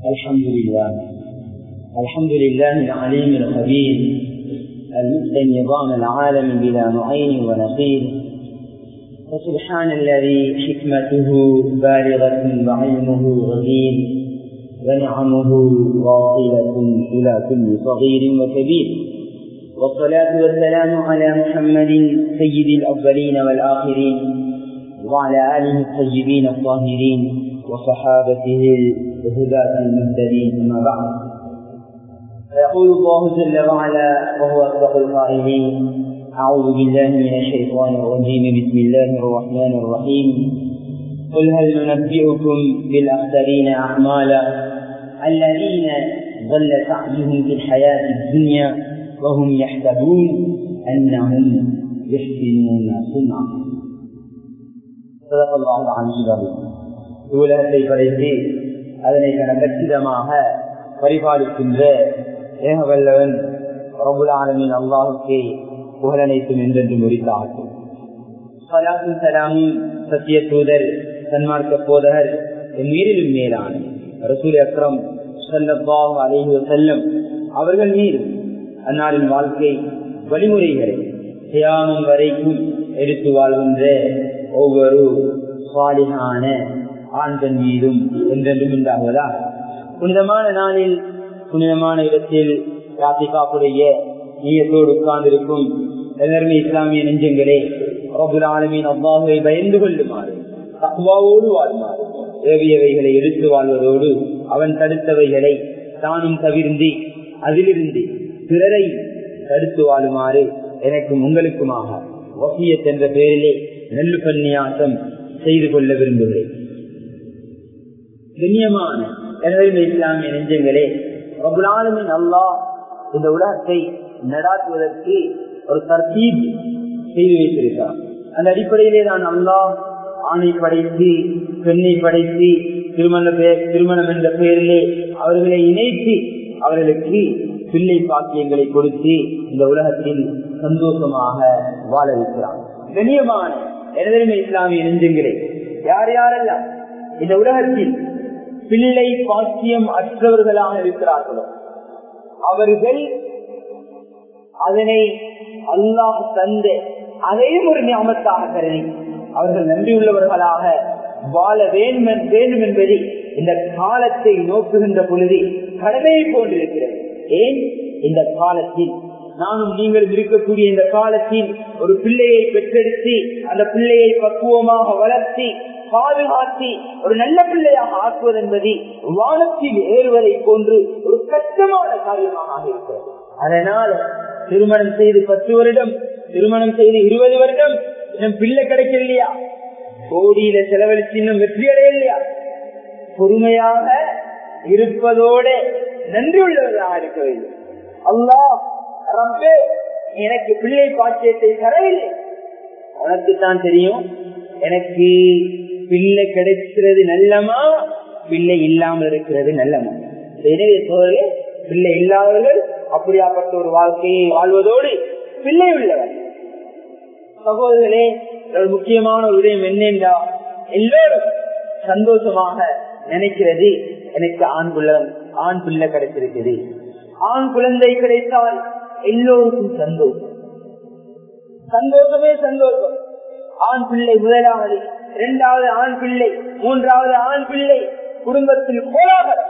الحمد لله العليم الخبير المبدئ نظام العالم بلا معين ونقير. فسبحان الذي حكمته بالغة وعلمه غزير ونعمه واصلة إلى كل صغير وكبير. والصلاة والسلام على محمد سيد الأولين والآخرين وعلى آله الطيبين الطاهرين وصحابته الهداة المهتدين. أما بعد، فيقول الله جل وعلا وهو أصدق القائلين: أعوذ بالله من الشيطان الرجيم، بسم الله الرحمن الرحيم. قل هل ننبئكم بالأخسرين أعمالا الذين ضل سعيهم في الحياة الدنيا وهم يحسبون أنهم يحسنون صنعا. صدق الله العلي العظيم. உலகத்தை படைத்து அதனை கச்சிதமாக பரிபாலிக்கின்ற ஏகவல்லவன் ரப்புல் ஆலமீன் அல்லாஹ்வுக்கே புகழனைத்தும் என்றென்று முடித்தாகும். ஸலாத்தும் ஸலாமும் சத்திய தூதர் சன்மார்க்க போதகர் மீறிலும் மேலான ரசூல் அக்ரம் ஸல்லல்லாஹு அலைஹி வஸல்லம் அவர்கள் மீது அன்னாரின் வாழ்க்கை வழிமுறைகளை கியாமம் வரைக்கும் எடுத்து வாழ்கின்ற ஒவ்வொரு சாலிஹான ஆண்கள் மீதும் என்றென்றும் உண்டாகுவதா. புனிதமான நாளில் புனிதமான இடத்தில் ராத்திகாவுடைய நீயத்தோடு உட்கார்ந்திருக்கும் எல்லாருமே இஸ்லாமிய நெஞ்சங்களே, ரப்புல் ஆலமீன் அல்லாஹ்வை பயந்து கொள்ளுமாறு, தக்வாவோடு வாழ்மாறு, ஏவியவைகளை எடுத்து வாழ்வதோடு அவன் தடுத்தவைகளை தானும் தவிர்ந்து அதிலிருந்து பிறரை தடுத்து வாழுமாறு எனக்கும் உங்களுக்குமாக வசியத் என்ற பெயரிலே நெல்லு பன்னியாசம் செய்து கொள்ள விரும்புகிறேன். கண்ணியமான எனது இஸ்லாமிய நெஞ்சங்களே, ரப்புல் ஆலமீன் அல்லாஹ் இந்த உலகத்தை நடாத்துவதற்கு ஒரு தர்தீப் செய்து வைத்திருக்கிறார். அந்த அடிப்படையிலே தான் அல்லாஹ் ஆணை படைத்து பெண்ணை படைத்து திருமணம் என்ற பெயரிலே அவர்களை இணைத்து அவர்களுக்கு பிள்ளை பாக்கியங்களை கொடுத்து இந்த உலகத்தில் சந்தோஷமாக வாழ வைக்கிறார். கண்ணியமான எனது இஸ்லாமிய நெஞ்சங்களே, யார் யாரெல்லாம் இந்த உலகத்தில் பிள்ளை பாக்கியம் அற்றவர்களாக இருக்கிறார்களோ அவர்கள் அதனை அல்லாஹ் தந்த அதையும் ஒரு நியமத்தாக கருதி அவர்கள் நன்றியுள்ளவர்களாக வாழ வேண்டும் என்பதை இந்த காலத்தை நோக்குகின்ற பொழுது கடமையை போன்றிருக்கிறது. ஏன் இந்த காலத்தில் நானும் நீங்கள் இருக்கக்கூடிய இந்த காலத்தில் ஒரு பிள்ளையை பெற்றெடுத்து அந்த பிள்ளையை பக்குவமாக வளர்த்தி பாதுகாத்து ஒரு நல்ல பிள்ளையாக ஆக்குவது என்பது வானத்தில் ஏறுவதை போன்று ஒரு கஷ்டமான காரியமாக இருக்கிறது. அதனால் திருமணம் செய்து 10 வருடம், திருமணம் செய்து 20 வருடம் இன்னும் பிள்ளை கிடைக்கலையா, கோடியில செலவழிச்சு இன்னும் வெற்றி அடையலையா, பொறுமையாக இருப்பதோடு நன்றி உள்ளவர்களாக இருக்க வேண்டும். அல்லாஹ் ரப்பே எனக்கு பிள்ளை பாக்கியத்தை தரவில்லை, உனக்குத்தான் தெரியும் எனக்கு பிள்ளை கிடைக்கிறது நல்லமா பிள்ளை இல்லாமல் இருக்கிறது நல்லமா. எனவே பிள்ளை இல்லாதவர்கள் அப்படியாப்பட்ட ஒரு வாழ்க்கையை வாழ்வதோடு பிள்ளை உள்ளவர் சகோதரர்களே, ஒரு முக்கியமான ஒரு விடயம் என்னென்றா, எல்லோரும் சந்தோஷமாக நினைக்கிறது எனக்கு ஆண் பிள்ளை கிடைச்சிருக்குது, ஆண் குழந்தை கிடைத்தால் எல்லோருக்கும் சந்தோஷம், சந்தோஷமே சந்தோஷம். ஆண் பிள்ளை முதலாவது, 2வது ஆண் பிள்ளை, 3வது ஆண் பிள்ளை, குடும்பத்தில் கோலாகலம்,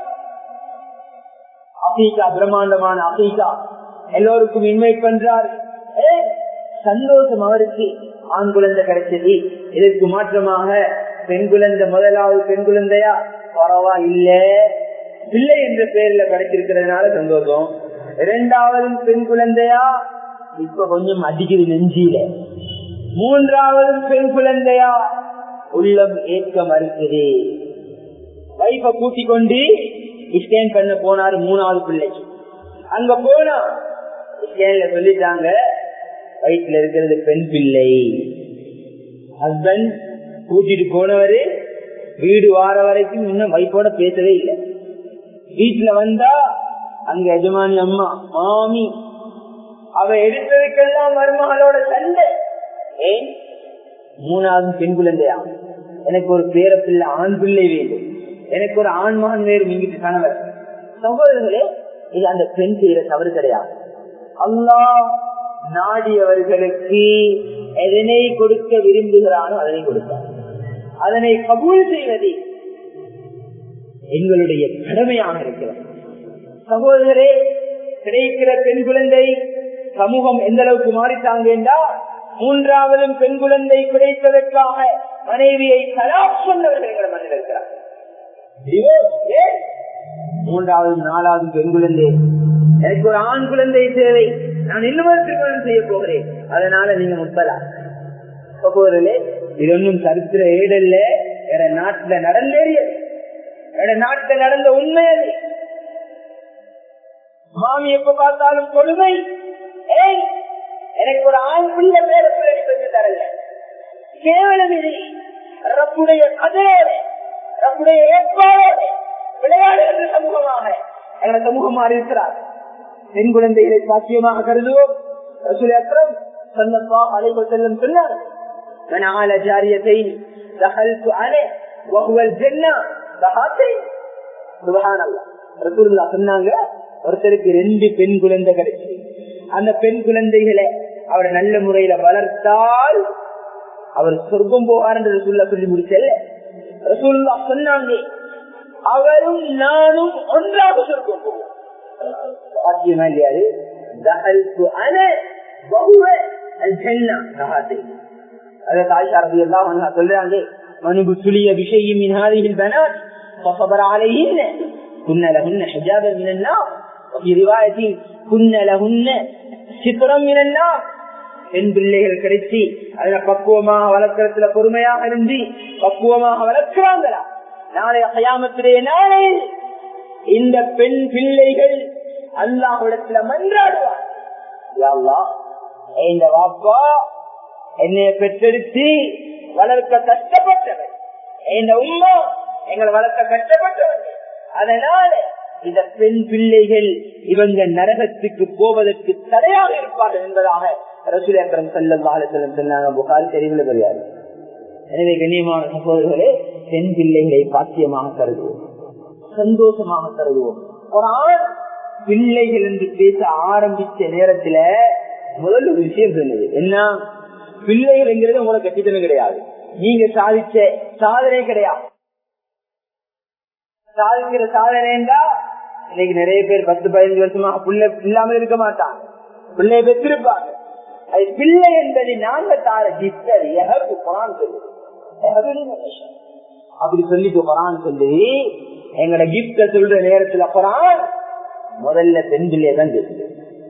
அகீகா பிரம்மாண்டமான அகீகா எல்லோருக்கும் இன்வைட் பண்றார். சந்தோஷம் அவருக்கு ஆண் குழந்தை கிடைச்சது. இதற்கு மாற்றமாக பெண் குழந்தை, முதலாவது பெண் குழந்தையா பரவா இல்ல பிள்ளை என்ற பெயர்ல கிடைச்சிருக்கிறதுனால சந்தோஷம். 2வது பெண் குழந்தையா இப்ப கொஞ்சம் அடிக்குது நெஞ்சில. 3வது பெண் குழந்தையா உள்ளம் ஏற்க மறுக்குது. வைஃப கூட்டிக் கொண்டு ஸ்கேன் பண்ண போனாரு 3வது பிள்ளைக்கு. அங்க போனா ஸ்கேன்ல சொல்லிட்டாங்க வயிற்றுல இருக்கிறது பெண் பிள்ளை. ஹஸ்பண்ட் கூட்டிட்டு போனவரு வீடு வார வரைக்கும் இன்னும் வைஃபோட பேசவே இல்லை. வீட்டுல வந்தா அங்க எஜமானி அம்மா மாமி அவ எடுத்ததுக்கெல்லாம் மருமகளோட சண்டை. ஏன் 3வது பெண் குழந்தையா, எனக்கு ஒரு பேர பிள்ளை ஆண் பிள்ளை வேண்டும். எனக்கு ஒரு ஆண்மகன் வேறு நீங்கிட்டு கணவர். சகோதரர்களே, இது அந்த பெண் செய்யற தவறு கிடையாது. அல்லாஹ் நாடியவர்களுக்கு எதனை கொடுக்க விரும்புகிறானோ அதனை கொடுத்தார். அதனை கபூல் செய்வது எங்களுடைய கடமையாக இருக்கிறது. சகோதரரே, கிடைக்கிற பெண் குழந்தை சமூகம் எந்த அளவுக்கு மாறிட்டாங்க என்றால், மூன்றாவது பெண் குழந்தை கிடைத்ததற்காக மனைவியை தலாக் சொன்னவர்கள் எங்களை மண்ணில் இருக்கிறார். மூன்றாவது நாலாவது பெண் குழந்தை, எனக்கு ஒரு ஆண் குழந்தை தேவை, நான் இன்னொரு திருமணம் செய்ய போகிறேன், அதனால நீங்க முத்தலா. சகோதரர்களே, இது ஒன்றும் சரித்திர ஏடல்ல, வேற நாட்டுல நடந்தேறியது, வேற நாட்டுல நடந்த உண்மை. அது மாமி எப்ப பார்த்தாலும் கொடுமை. எனக்கு ஒரு ஆண் பிள்ளை பேர பிள்ளை பெற்று தரல, கேவலம் இது. ரப்புடைய கதையோட, ரப்புடைய ஏற்பாடோட விளையாடுகின்ற சமூகமாக எங்களை சமூகம் மாறி இருக்கிறார். பெண் குழந்தைகளை சாத்தியமாக கருதுவோம். ரசூல் அக்ரம் ஸல்லல்லாஹு அலைஹி வஸல்லம் சொன்னார், "மன் ஆல ஜாரியத்தைன் தஹல்து அலைஹி வ ஹுவல் ஜன்னah தஹாத்தைன்." சுப்ஹானல்லாஹ். ரசூலுல்லாஹ் சொன்னாங்க, ஒருத்தருக்கு 2 பெண் குழந்தை கிடைச்சு, அந்த பெண் குழந்தைகளை அவர் நல்ல முறையில வளர்த்தால் அவர் சொர்க்கம் போவார் என்று ரசூலுல்லாஹ் சொல்லி முடிச்சல்ல. ரசூலுல்லாஹ் சொன்னாங்க, அவரும் நானும் ஒன்றாக சொர்க்கம் போவோம். சாத்தியமா இல்லையாது? தஹல்து அலைஹி வ ஹுவல் ஜன்னah தஹாத்தைன். அதற்கு ஆயிஷா ரலியல்லாஹு அன்ஹா சொல்றாங்க, "மன் புலிய பிஷைஇன் மின் ஹாதிஹில் பனாத் ஃபஸபர அலைஹின்ன குன்ன லஹுன்ன ஹிஜாபன் மினன் நார் வஃபி ரிவாயத்தின் குன்ன லஹுன்ன சித்ரன் மினன் நார்." பெண் பிள்ளைகள் கிடைச்சி அதுல பக்குவமாக வளர்க்கறதுல பொறுமையாக இருந்து பக்குவமாக வளர்க்கிறாங்களா, நாளைய கயாமத்துடைய நாளையில் இந்த பெண் பிள்ளைகள் அல்லாஹ்விடத்துல மன்றாடுவார், யா அல்லாஹ், இந்த வாப்பா என்னை பெற்றெடுத்து வளர்க்க கஷ்டப்பட்டவர், இந்த உம்மா எங்களை வளர்க்க கஷ்டப்பட்டவர், அதனால இந்த பெண் பிள்ளைகள் இவங்க நரகத்துக்கு போவதற்கு தடையாக இருப்பார்கள் என்பதாக ரசூல் அக்ரம் ஸல்லல்லாஹு அலைஹி வஸல்லம் சொன்னாங்க. புகாரி ஷரீஃபில் வருகிறது. எனவே கண்ணியமான சகோதரர்களே, பெண் பிள்ளைகளை பாக்கியமாக கருதுவோம், சந்தோஷமாக கருதுவோம். ஒரு ஆண் பிள்ளைகள் என்று பேச ஆரம்பிச்ச நேரத்துல முதல் ஒரு விஷயம் சொன்னது என்ன, பிள்ளைகள் என்கிறது உங்களுக்கு கட்டித்தனம் கிடையாது, நீங்க சாதிச்ச சாதனை கிடையாது. சாதிக்கிற சாதனை என்றா இன்னைக்கு நிறைய பேர் 10-15 வருஷமா பிள்ளை இல்லாமல் இருக்க மாட்டாங்க, பிள்ளைய பெற்றிருப்பாங்க. அது பிள்ளை என்பது நாங்க தார கிஃப்ட். குரான் சொல்லு, அப்படி சொல்லிட்டு குரான் சொல்லி எங்கட கிஃப்ட சொல்ற நேரத்துல குரான் முதல்ல பெண் பிள்ளைய தான் சொல்லுது.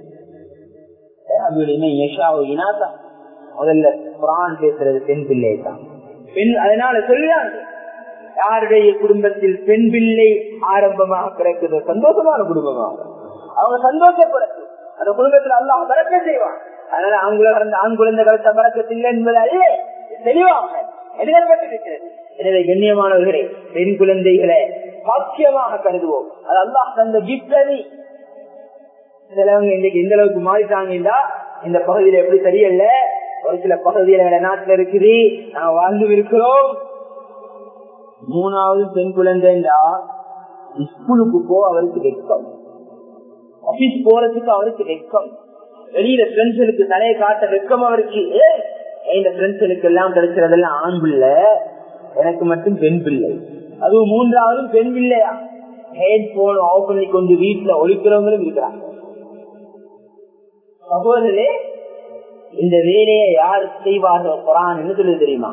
முதல்ல குரான் பேசுறது பெண் பிள்ளையை தான். பெண் அதனால சொல்லுறாங்க, யாருடைய குடும்பத்தில் பெண் பிள்ளை ஆரம்பமாக பிறக்குது சந்தோஷமான குடும்பமாக அவங்க சந்தோஷப்படணும், அந்த குடும்பத்தில் அல்லாஹ் பறக்க செய்வான். அதனால ஆண் குழந்தை கருத்த பறக்கத்தில்லை என்பது அல்ல, தெளிவாக எழுதப்பட்டிருக்கிறது. எனவே கண்ணியமானவர்களே, பெண் குழந்தைகளை பாக்கியமாக கருதுவோம். அது அல்லாஹ் தந்த கிஃப்ட். சிலவங்க இன்னைக்கு எந்த அளவுக்கு மாறிட்டாங்கன்னா, இந்த பகுதியில எப்படி தெரியல, ஒரு சில பகுதியில நாட்டுல இருக்குது, நாங்க வாழ்ந்து இருக்கிறோம். 3வது பெண் குழந்தைண்டா ஸ்கூலுக்கு போ அவருக்கு வெக்கம், ஆபீஸ் போறதுக்கு அவருக்கு வெக்கம், வெளியில ஃப்ரெண்ட்ஸுக்கு தலையை காட்ட வெக்கம் அவருக்கு. இந்த ஃப்ரெண்ட்ஸுக்கு எல்லாம் கிடைக்கிறதெல்லாம் ஆண் பிள்ளை, எனக்கு மட்டும் பெண் பிள்ளை, அதுவும் 3வது பெண் பிள்ளையா. ஹெட்போன் ஆஃப் பண்ணி கொண்டு வீட்டுல ஒழிக்கிறவங்களும் இருக்கிறாங்க. சகோதரே, இந்த வேலையை யார் செய்வார்கள்? குர்ஆன் என்ன சொல்லுது தெரியுமா?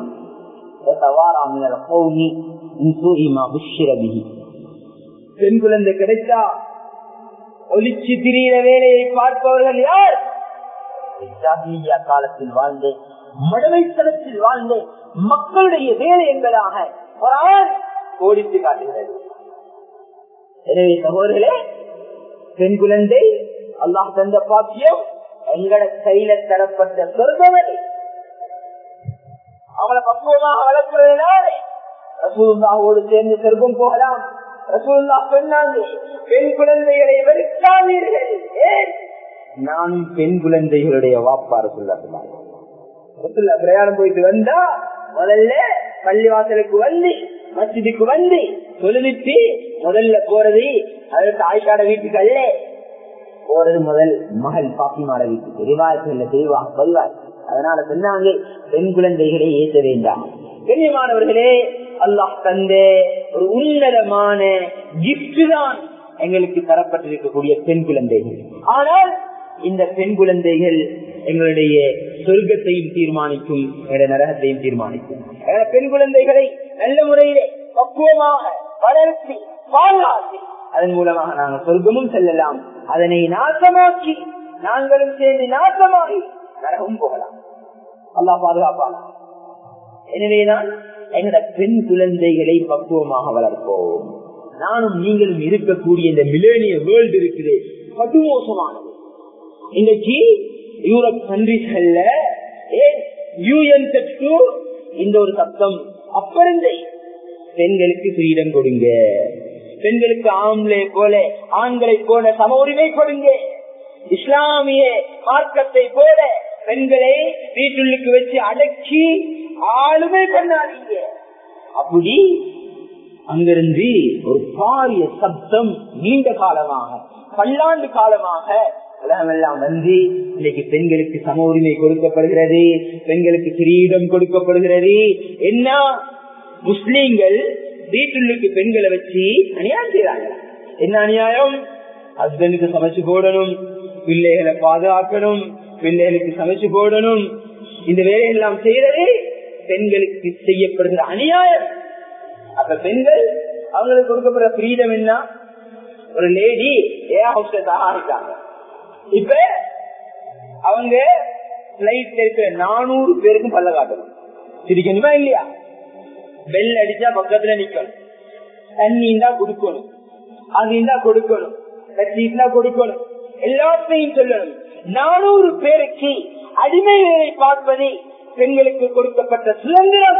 பெண் குழந்தை கிடைத்தா ஒளிச்சு திரியிற வேலையை பார்ப்பவர்கள் யார்? காலத்தில் வாழ்ந்து மடமைத்தனத்தில் வாழ்ந்து மக்களுடைய வேலை என்பதாக குர்ஆன் கோடித்து காட்டுகிறது. எனவே சகோதரர்களே, பெண் குழந்தை அல்லாஹ் தந்த பாக்கியம், எங்கட கையில தரப்பட்ட சொர்க்கமே. அவளை பக்குவமாக வளர்க்கிறதுனால ரசூலுல்லாஹோடு சேர்ந்து சொர்க்கம் போகலாம். ரசூலுல்லாஹ் சொன்னாங்க, பெண் குழந்தைகளை வெறுக்காதீர்கள். ஏன்? நானும் பெண் குழந்தைகளுடைய வாப்பா. ரசூலுல்லாஹ் பிரயாணம் போயிட்டு வந்தா முதல்ல பள்ளிவாசலுக்கு வந்து மஸ்ஜிதுக்கு வந்து தொழுவிட்டு முதல்ல போறது அதற்கு ஆயிஷாட வீட்டுக்கு அல்ல, போறது முதல் மகள் பாத்திமாட வீட்டுக்கு. ரிவாயத்துல தெளிவாக. அதனால சொன்னாங்க பெண் குழந்தைகளை ஏற்ற வேண்டாம். கண்ணியமானவர்களே, அல்லாஹ் தந்த ஒரு உன்னதமான கிஃப்ட் தான் எங்களுக்கு தரப்பட்டிருக்கக்கூடிய பெண் குழந்தைகள். ஆனால் இந்த பெண் குழந்தைகள் எங்களுடைய சொர்க்கத்தையும் தீர்மானிக்கும், எங்களுடைய நரகத்தையும் தீர்மானிக்கும். பெண் குழந்தைகளை நல்ல முறையிலே பக்குவமாக வளர்ச்சி பாதுகாத்து அதன் மூலமாக நாங்கள் சொர்க்கமும் செல்லலாம். அதனை நாசமாக்கி நாங்களும் சேர்ந்து நாசமாகி நரகம் போகலாம். அல்லாஹ் பாதுகாப்பான. எனவேதான் எங்களோட பெண் குழந்தைகளை பக்குவமாக வளர்ப்போம். நானும் நீங்களும் இருக்கக்கூடிய இந்த மிலேனிய வேர்ல்டு இருக்குது, படுமோசமானது. இன்னைக்கு யூரோப் கண்ட்ரிஸ்ல இந்த ஒரு சத்தம் அப்பிருந்தே பெண்களுக்கு ஃப்ரீடம் கொடுங்க, பெண்களுக்கு ஆம்பளை போல ஆண்களை போல சம உரிமை கொடுங்க, இஸ்லாமிய மார்க்கத்தை போல பெண்களை வீட்டுக்கு வச்சு அடக்கி ஆளுமை பண்ணாதீங்க. அப்படி அங்கிருந்து ஒரு பாரிய சப்தம் நீண்ட காலமாக பல்லாண்டு காலமாக உலகமெல்லாம் வந்து இன்னைக்கு பெண்களுக்கு சம உரிமை கொடுக்கப்படுகிறது, பெண்களுக்கு கிரீடம் கொடுக்கப்படுகிறது. என்ன முஸ்லீம்கள் வீட்டுக்கு பெண்களை வச்சு அநியாயம் செய்யறாங்க. என்ன அநியாயம்? ஹஸ்பண்டுக்கு சமைச்சு போடணும், பிள்ளைகளை பாதுகாக்கணும், பிள்ளைகளுக்கு சமைச்சு போடணும். இந்த வேலையெல்லாம் செய்யறது பெண்களுக்கு செய்யப்படுகிற அநியாயம். அப்ப பெண்கள் அவங்களுக்கு கொடுக்கப்படுற ஃப்ரீடம் என்ன? ஒரு லேடி ஏர் ஹோஸ்டஸ் ஆகிட்டாங்க. இப்ப அவங்க பிளைட்ல இருக்கிற 400 பேருக்கும் பல்ல காட்டணும். சிரிக்கணுமா இல்லையா? பெல் அடிச்சா பக்கத்துல நிக்கணும், தண்ணி இருந்தா கொடுக்கணும், அது இருந்தா கொடுக்கணும், கட்சினா கொடுக்கணும், எல்லாத்தையும் சொல்லணும். 400 பேருக்கு அடிமை வேலை பார்ப்பது பெண்களுக்கு கொடுக்கப்பட்ட சுதந்திரம்.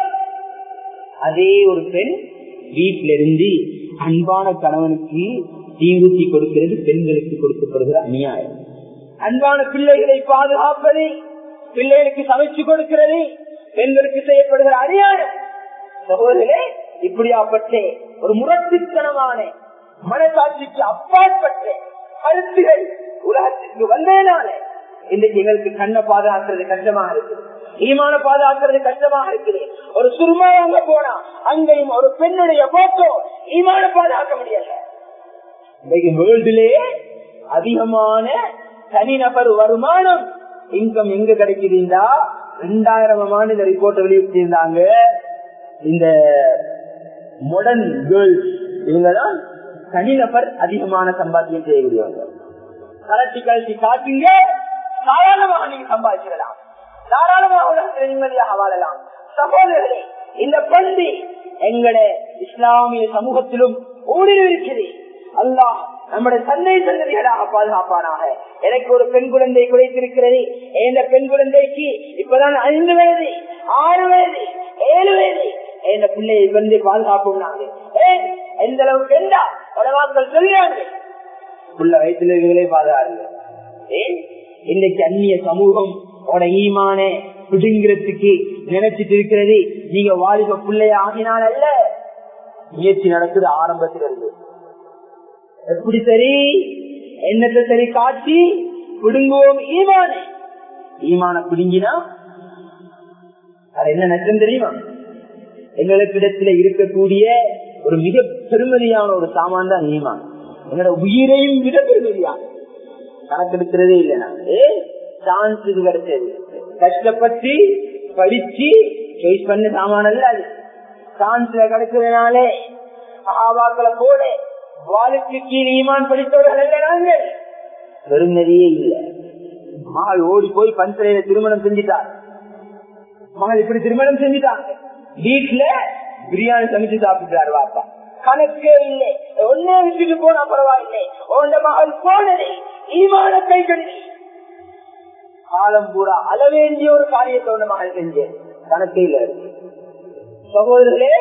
அதே ஒரு பெண் வீட்டில இருந்து அன்பான கணவனுக்கு தீங்குத்தி கொடுக்கிறது பெண்களுக்கு கொடுக்கப்படுகிற அநியாயம். அன்பான பிள்ளைகளை பாதுகாப்பது, பிள்ளைகளுக்கு சமைச்சு கொடுக்கிறது பெண்களுக்கு செய்யப்படுகிற அநியாயம். சகோதரர்களே, இப்படியாப்பட்ட ஒரு முரட்டுத்தனமான மனசாட்சிக்கு அப்பாற்பட்ட கருத்துகள் உலகத்திற்கு வந்ததுனால இன்றைக்கு எங்களுக்கு கண்ணை பாதுகாக்கிறது கஷ்டமாக இருக்குது, ஈமான பாதுகாக்கிறது கஷ்டமாக இருக்குது. ஒரு சுருமா அங்க போனா அங்கேயும் ஒரு பெண்ணுடைய போட்டோ ஈமான பாதுகாக்க முடியல. இன்றைக்கு வேர்ல்டுலேயே அதிகமான தனிநபர் வருமானம் இன்கம் எங்க கிடைக்குதுன்னா 2000 இந்த ரிப்போர்ட் வெளியிட்டிருந்தாங்க. இந்த மாடர்ன் கேர்ள்ஸ் இவங்கதான் தனிநபர் அதிகமான சம்பாத்தியம் செய்யக்கூடியவங்க. கலட்டி கலட்டி காட்டுங்க, தாராளமாக நீங்க சம்பாதிச்சிடலாம், தாராளமாக நிம்மதியாக வாழலாம். சகோதரர்களே, இந்த பண்பு எங்கட இஸ்லாமிய சமூகத்திலும் ஊடுருவிருக்கிறது. அல்லாஹ் நம்முடைய சந்தை சந்ததிகளாக பாதுகாப்பானாக. எனக்கு ஒரு பெண் குழந்தை குறைத்திருக்கிறது. இந்த பெண் குழந்தைக்கு இப்பதான் 5 வயது, 6 வயது, 7 வயது. இந்த பிள்ளையை வந்து பாதுகாப்போம். நாங்க எந்த அளவுக்கு என்றா உலகாக்கள் சொல்றாங்க, புள்ள வயசுல இருக்கிறதே பாதுகாருங்க. இன்னைக்கு அந்நிய சமூகம் ஈமான புடுங்கிறதுக்கு நினைச்சிட்டு இருக்கிறது. நீங்க வாலிப பிள்ளைய ஆகினால் அல்ல, முயற்சி நடக்குது ஆரம்பத்தில் இருந்து. எப்படி சரி என்னத்தை சரி காட்சி பிடுங்குவோம் ஈமான பிடுங்கினா அது என்ன நஷ்டம் தெரியுமா? எங்களுக்கு இடத்துல இருக்கக்கூடிய ஒரு மிக பெருமதியான ஒரு சாமான் தான் ஈமான். எங்களோட உயிரையும் விட பெருமதியான கணக்கெடுக்கிறதே இல்லை. நாங்க சான்ஸ் கிடைச்சது, கஷ்டப்பட்டு படிச்சு சாய்ஸ் பண்ண சாமான அல்ல. அது சான்ஸ்ல கிடைக்கிறதுனாலே சஹாபாக்களை போல வாளுக்கு கீழ் ஈமான் படித்தவர்கள் அல்ல. நாங்கள் பெருமதியே இல்லை. மகள் ஓடி போய் பஞ்சலையில திருமணம் செஞ்சுட்டார். மகள் இப்படி திருமணம் செஞ்சுட்டாங்க. வீட்டுல பிரியாணி சமைச்சு சாப்பிட்டாரு வாப்பா. கணக்கே இல்லை. ஒன்னே விட்டுட்டு போனா பரவாயில்லை. உன்ன மகள் போனதே ஈமான கை கட்டி காலம் பூரா அள வேண்டிய ஒரு காரியத்தை உன்ன மகள் செஞ்சேன். கணக்கே இல்லை. சகோதரர்களே,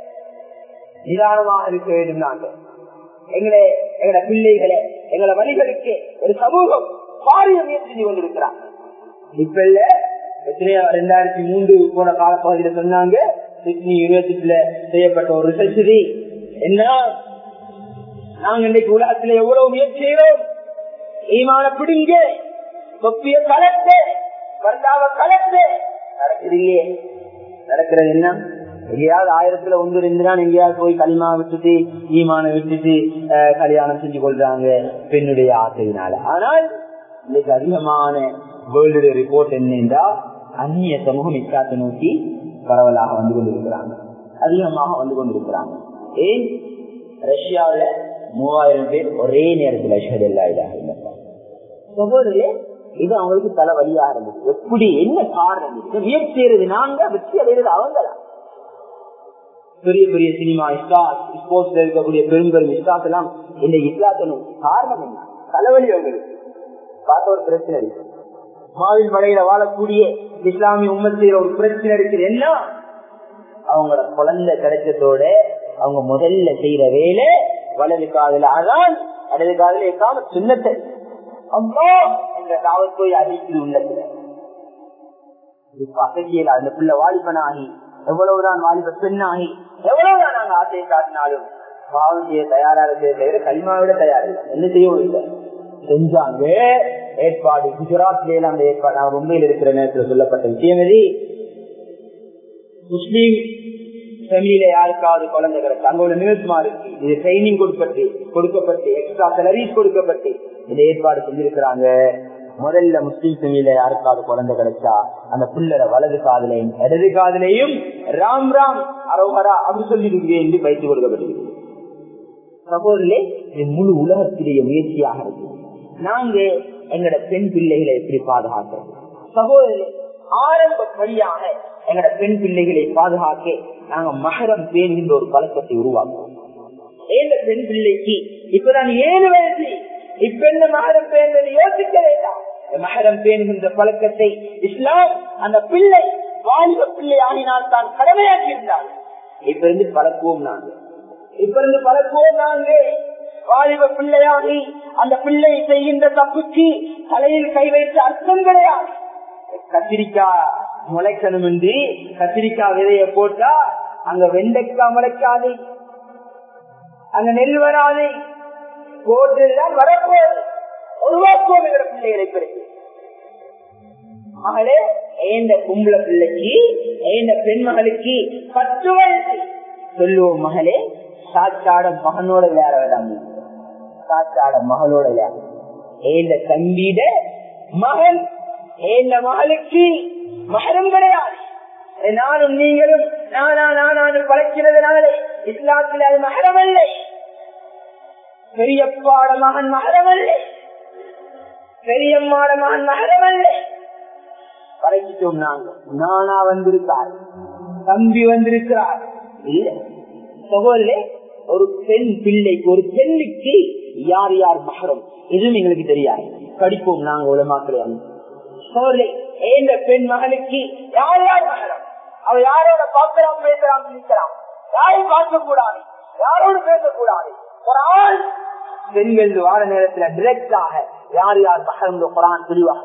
நிதானமாக இருக்க வேண்டும். நாங்கள் எங்களோட பிள்ளைகளை எங்களோட வழிகளுக்கு ஒரு சமூகம் பாரிய முயற்சி கொண்டிருக்கிறார். இப்ப இல்ல, எத்தனையோ 2003 போன காலப்பகுதியில சொன்னாங்க சிட்னி யூனிவர்சிட்டியில செய்யப்பட்ட ஒரு ரிசர்ச் என்ன, நாங்க இன்றைக்கு உலகத்துல எவ்வளவு முயற்சி செய்யறோம், ஈமான பிடிங்க, தொப்பிய கலத்து, பர்தாவ கலத்து, நடக்குது இல்லையே. நடக்கிறது என்ன, எங்கேயாவது 1000ல் 1 2 தான் எங்கேயாவது போய் களிமா விட்டுட்டு ஈமான விட்டுட்டு கல்யாணம் செஞ்சு கொள்றாங்க பெண்ணுடைய ஆசையினால. ஆனால் இன்னைக்கு அதிகமான வேர்ல்டு ரிப்போர்ட் என்னென்றா, அந்நிய சமூகம் இஸ்லாத்தை நோக்கி பரவலாக வந்து கொண்டிருக்கிறாங்க, அதிகமாக வந்து கொண்டிருக்கிறாங்க. ஏன் ரஷ்யாவில் 3000 பேர் ஒரே நேரத்தில் அஷ்ஹது அல்லா இலாஹ இல்லல்லாஹ் சொல்லுவாங்க. இது அவங்களுக்கு தலை வலியாக இருந்தது. எப்படி, என்ன காரணம்? முயற்சி செய்யறது நாங்க, வெற்றி அடைகிறது அவங்களா? பெரிய பெரிய சினிமா ஸ்டார், ஸ்போர்ட்ஸ்ல இருக்கக்கூடிய பெரும் பெரும் ஸ்டார்ஸ் எல்லாம் இந்த இஸ்லாத்தை நோக்கி காரணம் என்ன? தலைவலி அவங்களுக்கு. பார்த்த ஒரு பிரச்சனை இருக்கு, மாவில் மலையில வாழக்கூடிய இஸ்லாமிய உம்மத்தில ஒரு பிரச்சனை இருக்குது. என்ன, அவங்களோட குழந்தை கிடைச்சதோட அவங்க முதல்ல செய்யற வேலை வலது காதல அதான், இடது காதல எக்காம சுண்ணத்தை அம்மா என்ற காவல்துறை அறிக்கை உள்ளது. அசையல அந்த பிள்ளை வாலிபனாகி, எவ்வளவுதான் வாலிப பெண்ணாகி, எவ்வளவுதான் நாங்க ஆசையை காட்டினாலும் பாவம் செய்ய தயாராக செய்ய களிமாவிட தயாரில்லை. என்ன செய்ய செஞ்சாங்க ஏற்பாடு. குஜராத்ல அந்த ஏற்பாடு, நான் மும்பையில் இருக்கிற நேரத்தில் சொல்லப்பட்ட விஷயம் எது, முஸ்லீம் ஃபேமிலியில யாருக்காவது குழந்தை கிடைச்சா அங்க உள்ள நியூஸ்மா இருக்கு, இது ட்ரைனிங் கொடுக்கப்பட்டு எக்ஸ்ட்ரா சேலரிஸ் கொடுக்கப்பட்டு இந்த ஏற்பாடு செஞ்சிருக்கிறாங்க. முதல்ல முஸ்லீம் ஃபேமிலியில யாருக்காவது குழந்தை கிடைச்சா அந்த பிள்ளை வலது காதலையும் இடது காதலையும் ராம் ராம் அரோஹரா அப்படி சொல்லிட்டு என்று வைத்துக் கொடுக்கப்பட்டிருக்கு. சகோதரர்களே, இது முழு உலகத்திலேயே முயற்சியாக இருக்கு. நாங்க எங்கட பெண் பிள்ளைகளை எப்படி பாதுகாக்கிறோம்? சகோதரர்களே, ஆரம்ப படியாக எங்கட பெண் பிள்ளைகளை பாதுகாக்க நாங்க மஹரம் பேணுகின்ற ஒரு பழக்கத்தை உருவாக்குவோம். ஏந்த பெண் பிள்ளைக்கு இப்பதான் 7 வயசு, இப்ப என்ன மஹரம் பேணுவது யோசிக்க வேண்டாம். மஹரம் பேணுகின்ற பழக்கத்தை இஸ்லாம் அந்த பிள்ளை வாலிப பிள்ளை ஆகினால் தான் கடமையாக்கி இருந்தாங்க. இப்ப இருந்து பழக்குவோம் நாங்க வாலிப பிள்ளையாகி அந்த பிள்ளை செய்கின்ற தப்புக்கு தலையில் கை வைத்து அர்த்தம் கிடையாது. கத்திரிக்காய் முளைக்கணும் என்று கத்திரிக்காய் விதைய போட்டா அங்க வெண்டைக்காய் முளைக்காது, அங்க நெல் வராது, போட்டுதான் வரப்போது. உருவாக்குவோம் என்ற பிள்ளைகளை பிறகு. மகளே, ஏந்த கும்பல பிள்ளைக்கு ஏந்த பெண்மகளுக்கு 10 வயசு சொல்லுவோம், மகளே சாச்சாட மகனோட விளையாட வேண்டாம், சாச்சாட மகளோட விளையாட. ஏந்த தம்பிட மகன் ஏந்த மகளுக்கு மகரம் கிடையாது. நானும் நீங்களும் நானும் பழக்கிறதுனால இஸ்லாத்தில் அது மகரம் இல்லை. பெரியப்பாட மகன் மகரம் இல்லை, பெரியம்மாட மகன் மகரம் இல்லை. பழக்கிட்டோம் நாங்க. நானா வந்திருக்கார், தம்பி வந்திருக்கிறார் இல்ல. சகோதரே, ஒரு பெண் பிள்ளைக்கு ஒரு பெண்ணுக்கு யார் யார் மகரம் எதுவும் எங்களுக்கு தெரியாது. படிப்போம் நாங்க உலமாக்களே. சகோதரே, ஏந்த பெண் மகனுக்கு யார் யார் மகரம், அவ யாரோட பார்க்கலாம், பேசலாம், நிற்கலாம், யாரையும் பார்க்க கூடாது, யாரோடு பேசக்கூடாது. குர்ஆன் பெண்கள் வார நேரத்தில் டிரெக்டாக யார் யார் மகரம் குர்ஆன் தெளிவாக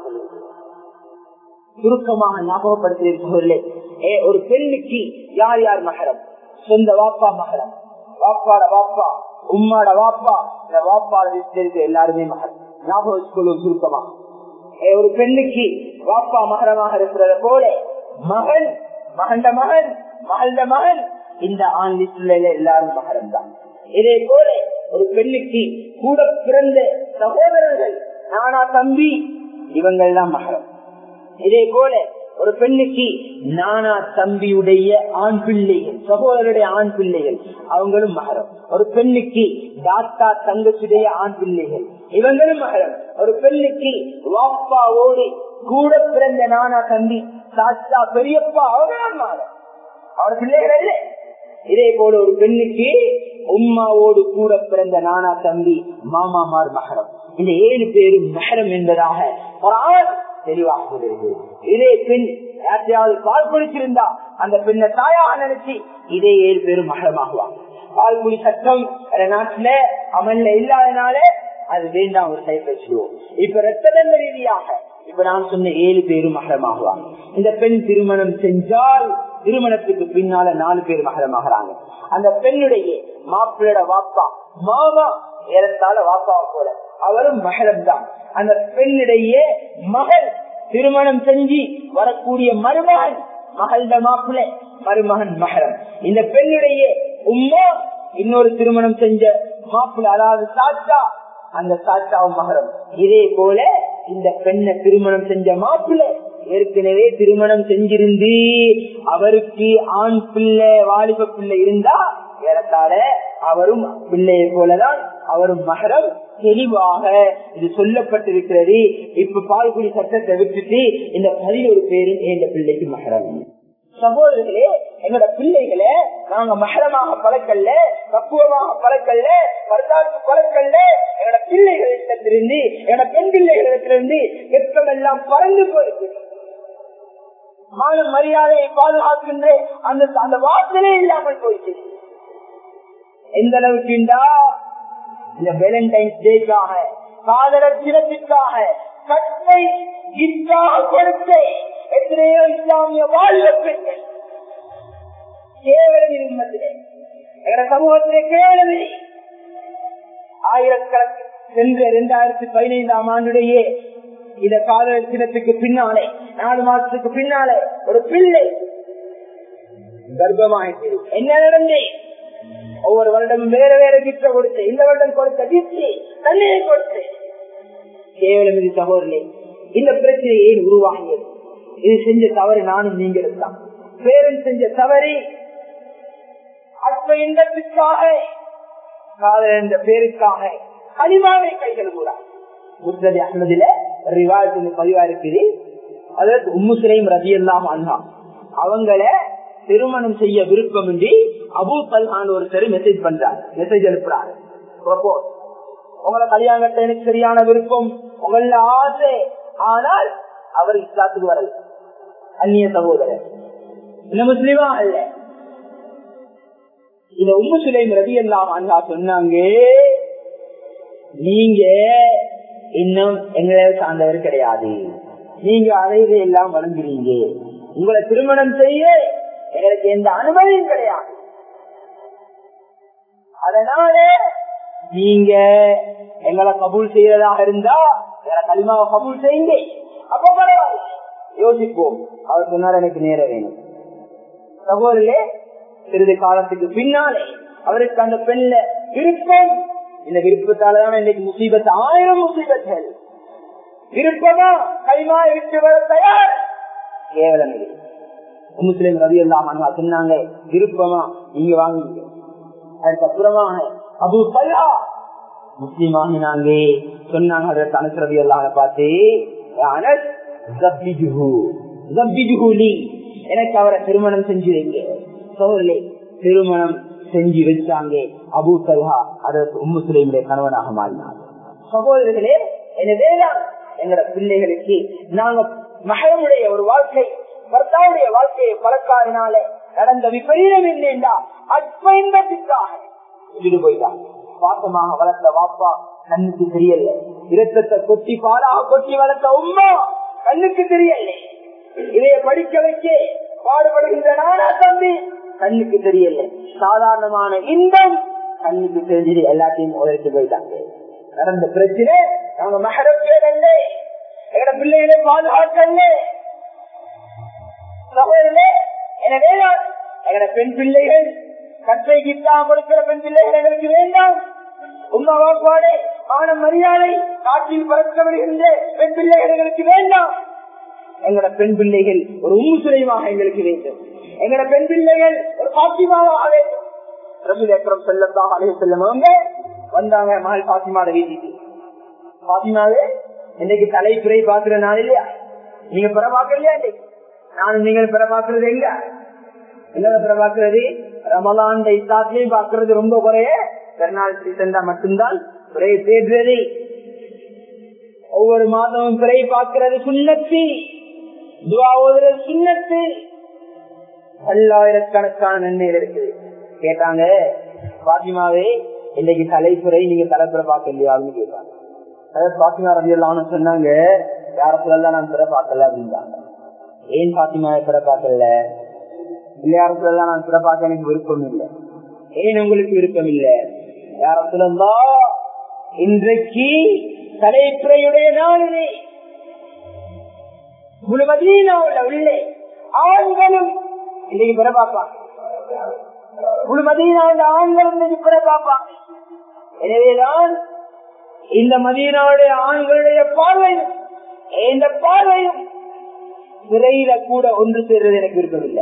சுருக்கமாக ஞாபகப்படுத்துகிறீர்களே. ஒரு பெண்ணுக்கு யார் யார் மகரம்? சொந்த வாப்பா மகரம், வாப்பாட வாப்பா, உம்மாட வாப்பா, இந்த வாப்பாட எல்லாருமே மகரம். ஞாபகம் வச்சுக்கொள்ளும் சுருக்கமாக. ஒரு பெண்ணுக்கு வாப்பா மகரமாக இருக்கிறத போல மகன், மகண்ட மகன், மகள்ட மகன், இந்த ஆண் லிஸ்ட்ல எல்லாரும் மகரம் தான். இதே போல ஒரு பெண்ணுக்கு கூட பிறந்த சகோதரர்கள், நானா தம்பி, இவங்கெல்லாம் மகரம். இதே போல ஒரு பெண்ணுக்கு நானா தம்பியுடைய ஆண் பிள்ளைகள், சகோதரருடைய ஆண் பிள்ளைகள், அவங்களும் மகரம். ஒரு பெண்ணுக்கு தாத்தா தங்கச்சுடைய ஆண் பிள்ளைகள், இவங்களும் மகரம். ஒரு பெண்ணுக்கு வாப்பாவோடு கூட பிறந்த நானா தம்பி, தாத்தா பெரியப்பா, அவங்களாம் மகரம், அவர் பிள்ளைகள் அல்ல. இதே போல ஒரு பெண்ணுக்கு உம்மாவோடு கூட பிறந்த நானா தம்பி, மாமாமார் மகரம். இந்த 7 பேரும் மகரம் என்பதாக குர்ஆன் தெளிவாக சொல்கிறது. இதே பெண் யாரையாவது பால் குடிச்சிருந்தா அந்த பெண்ணை தாயாக நினைச்சு இதே 7 பேரும் மகரமாகுவாங்க. பால் குடி சட்டம் நாட்டுல அமல்ல இல்லாதனால அது வேண்டாம், ஒரு சைட் வச்சுடுவோம். இப்ப ரத்ததந்த ரீதியாக இப்ப நான் சொன்ன 7 பேரும் மகரமாகுவாங்க. இந்த பெண் திருமணம் செஞ்சால் திருமணத்துக்கு பின்னால 4 பேர் மகரமாகறாங்க. அந்த பெண்ணுடைய மாப்பிள்ளோட வாப்பா மாமா ஏறத்தாழ வாப்பாவை போல அவரும் மகரம் தான். அந்த பெண்ணுடைய மகள் திருமணம் செஞ்சு வரக்கூடிய மருமகன் மகள மாப்பிள்ளை மருமகன் மகரம். இந்த பெண்ணுடைய உம்மா இன்னொரு திருமணம் செஞ்ச மாப்பிள்ளை அதாவது சாச்சா, அந்த சாச்சாவும் மகரம். இதே போல இந்த பெண்ணை திருமணம் செஞ்ச மாப்பிள்ளை ஏற்கனவே திருமணம் செஞ்சிருந்து அவருக்கு ஆண் பிள்ளை வாலிப பிள்ளை இருந்தா ஏறத்தாழ அவரும் பிள்ளையை போலதான் அவரும் மகரம். தெளிவாக இது சொல்லப்பட்டிருக்கிறது. இப்ப பால்குடி சட்டத்தை விட்டுட்டு இந்த 11 பேரும் எங்க பிள்ளைக்கு மகரம். சகோதரர்களே, எங்களோட பிள்ளைகளை நாங்க மகரமாக பழக்கல்ல, பக்குவமாக பழக்கல்ல, வரலாற்று பழக்கல்ல. எங்களோட பிள்ளைகளிடத்திலிருந்து எங்களோட பெண் பிள்ளைகளிடத்திலிருந்து எல்லாம் பறந்து போயிருக்கு. மான மரியாதையை பாதுகாக்கின்ற அந்த வாசலே இல்லாமல் போயிடுச்சு. எந்த அளவுக்கு இந்த வேலண்டைன்ஸ் டேக்காக காதலர் தினத்திற்காக கட்டை கொடுத்த எத்தனையோ இஸ்லாமிய வாழ்வு பெண்கள் கேவலம் எங்க சமூகத்திலே கேள்வி ஆயிரக்கணக்கு சென்ற 2015ஆம் ஆண்டுடைய இந்த காதலர் தினத்துக்கு பின்னாலே 4 மாசத்துக்கு பின்னாலே ஒரு பிள்ளை கர்ப்பமாயிட்டு என்ன நடந்தே ஒவ்வொரு வருடமும் வேற வேற கிஃப்ட் கொடுத்து இந்த வருடம் கொடுத்த கிஃப்ட் தண்ணியை கொடுத்து கேவலம். இது சகோதரே, இந்த பிரச்சனை ஏன் உருவாகியது? இது செஞ்ச தவறு நானும் நீங்களும் தான். பேரன் செஞ்ச தவறு அற்ப இன்பத்திற்காக காதல் என்ற பேருக்காக கனிமாவை கைகள் கூட முஸ்னத் அஹ்மதில ரிவாயத் பதிவா இருக்குது. அதாவது உம்மு சுலைம் ரலியல்லாஹு அன்ஹா அவங்கள திருமணம் செய்ய விருப்பமின்றி அபூ தல்ஹான் ஒருத்தர் மெசேஜ் பண்றார், மெசேஜ் அனுப்புறாரு. உங்களை கல்யாணத்தை எனக்கு சரியான விருப்பம், உங்கள ஆசை, ஆனால் அவர் இஸ்லாத்துக்கு வரல, அந்நிய சகோதரர், இந்த முஸ்லிமா அல்ல. இந்த உம்மு சுலைம் ரலியல்லாஹு அன்ஹா சொன்னாங்க, நீங்க இன்னும் எங்களை சார்ந்தவர் கிடையாது, நீங்க அதையில எல்லாம் வழங்குறீங்க, உங்களை திருமணம் செய்ய எங்களுக்கு எந்த அனுமதியும் கிடையாது, அதனால நீங்க எங்களை கபூல் செய்யறதாக இருந்தா கலிமாவை கபூல் செய்யுங்க, அப்ப பரவாயில்ல யோசிப்போம். அவர் சொன்னார் எனக்கு நேரம் வேணும். சகோதரே, சிறிது காலத்துக்கு பின்னாலே அவருக்கு அந்த பெண்ல விருப்பம், இந்த விருப்பத்தாலதான் இன்னைக்கு முசீபத், 1000 முசீபத்கள். விருப்பமா கலிமா விட்டு வர தயார், கேவலம் இது. முஸ்லிம் ரலியல்லாஹு அன்ஹு சொன்னாங்க, விருப்பமா நீங்க வாங்குவீங்க. அதுக்கப்புறமா அபூ தல்ஹா முஸ்லிம் வாங்கினாங்க. சொன்னாங்க ஹஜ்ரத் அனஸ் ரலியல்லாஹு அன்ஹு பார்த்து, அனஸ் ஜப்பிஜுஹு ஜப்பிஜுஹு லி, எனக்கு அவரை திருமணம் செஞ்சு வைங்க. சோழர்களே, திருமணம் செஞ்சு வச்சாங்க. அபூ தல்ஹா அதற்கு உம்மு சுலைமுடைய கணவனாக மாறினார். சகோதரர்களே, எனவே எங்களோட பிள்ளைகளுக்கு நாங்க மஹரமுடைய ஒரு வாழ்க்கை, பர்தாவுடைய வாழ்க்கையை பழக்காதனால நடந்த விபரீதம் என்னென்றா அற்ப இன்பத்திற்காக விட்டு போயிட்டாங்க. பாசமாக வளர்த்த வாப்பா கண்ணுக்கு தெரியல, இரத்தத்தை கொட்டி பாலாக கொட்டி வளர்த்த உம்மா கண்ணுக்கு தெரியல, இதைய படிக்க வைக்க பாடுபடுகின்ற நானா தம்பி கண்ணுக்கு தெரியல, சாதாரணமான இன்பம் கண்ணுக்கு தெரிஞ்சது, எல்லாத்தையும் உழைத்து போயிட்டாங்க. நடந்த பிரச்சனை நாங்க மஹரம் கேடல்ல, எங்கட பிள்ளைகளை பாதுகாக்கல. சகோதரே, எனவே எங்கட பெண் பிள்ளைகள் கற்றை கிட்டா கொடுக்கிற பெண் பிள்ளைகள் எங்களுக்கு வேண்டாம். உம்மா வாப்பாடு மான மரியாதை காற்றில் பறக்கப்படுகின்ற பெண் பிள்ளைகள் எங்களுக்கு வேண்டாம். எங்கட பெண் பிள்ளைகள் ஒரு உம்மு சுலைமாக எங்களுக்கு வேண்டும். எங்கட பெண் பிள்ளைகள் ஒரு பாத்திமாவாக வேண்டும். ரசூல் அக்ரம் ஸல்லல்லாஹு அலைஹி வஸல்லம் அவங்க வந்தாங்க மகள் பாத்திமாவை வீட்டுக்கு. பாத்திமாவே, இன்னைக்கு தலைப்புரை பாக்குற நாள் இல்லையா, நீங்க பிற பாக்கலையா? இன்னைக்கு நானும் நீங்கள் பிற பாக்குறது எங்க என்ன பிற பாக்குறது? ரமலான் இஸ்லாத்திலையும் பாக்குறது ரொம்ப குறைய, பெருநாள் சீசன் மட்டும்தான் பிறை தேடுறது. ஒவ்வொரு மாதமும் பிறை பாக்குறது சுன்னத்து, துஆ ஓதுறது சுன்னத்து, பல்லாயிரக்கணக்கான நன்மைகள் இருக்குது. கேட்டாங்க, பாத்திமாவே இன்னைக்கு தலைப்புரை நீங்க தலைப்புற பாக்கலையான்னு கேட்டாங்க. பாத்திமா ரலியல்லாஹு அன்ஹா சொன்னாங்க, யார சொல்லலாம் நான் பிற பாக்கல அப்படின்றாங்க. ஏன் பாத்திமாவை பிற பாக்கல? இல்லையாரத்துலாம் நான் சிறப்பாக எனக்கு விருப்பம் இல்லை. ஏன் உங்களுக்கு விருப்பம் இல்லை? யாரத்துலா இன்றைக்கு தலைப்புறையுடைய நாளிலே முழு மதீனாவுல உள்ளே ஆண்களும் இன்னைக்கு பிற பார்ப்பாங்க. முழு மதீனாவுல ஆண்களும் இன்னைக்கு பிற பார்ப்பாங்க. எனவேதான் இந்த மதீனாவுடைய ஆண்களுடைய பார்வையும் இந்த பார்வையும் சிறையில கூட ஒன்று சேர்றது எனக்கு விருப்பமில்லை.